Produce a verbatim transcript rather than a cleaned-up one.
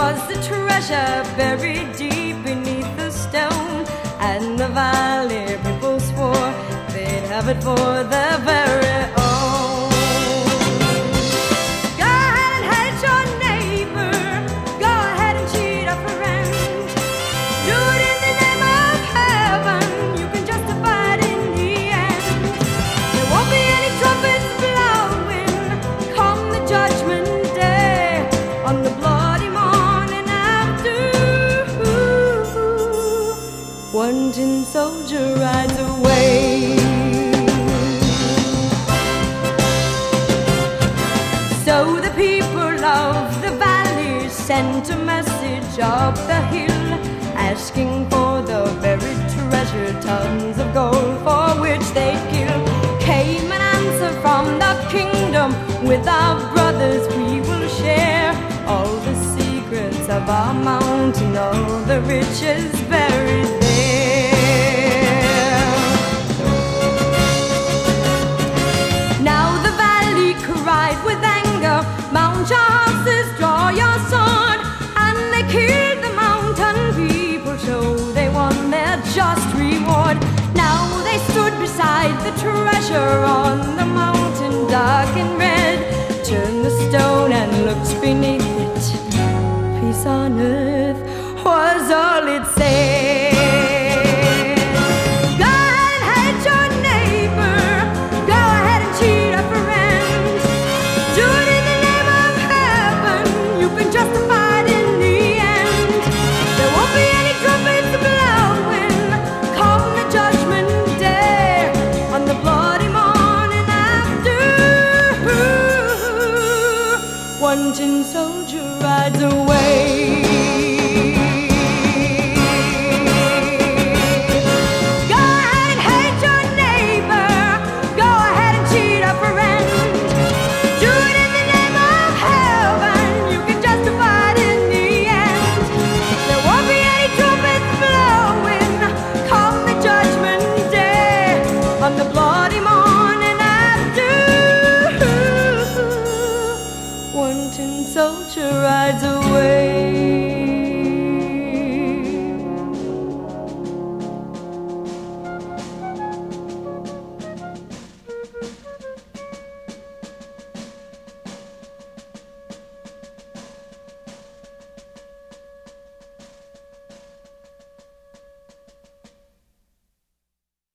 was the treasure buried deep beneath the stone, and the valley people swore they'd have it for their very own. Go ahead and hate your neighbor, go ahead and cheat a friend. Do it in the name of heaven, you can justify it in the end. There won't be any trumpets blowing come the judgment day, on the bloody morning after. One tin soldier rides away. So the people of the valley sent a message up the hill, asking for the buried treasure, tons of gold for which they'd kill. Came an answer from the kingdom, with our brothers we will share all the secrets of our mountain, all the riches buried there. Now the valley cried with anger, mount your horses, draw your sword, and they killed the mountain people, so they won their just reward. Now they stood beside the treasure on the mountain, dark and red, turned the stone and looked beneath it. Peace on earth was all it said.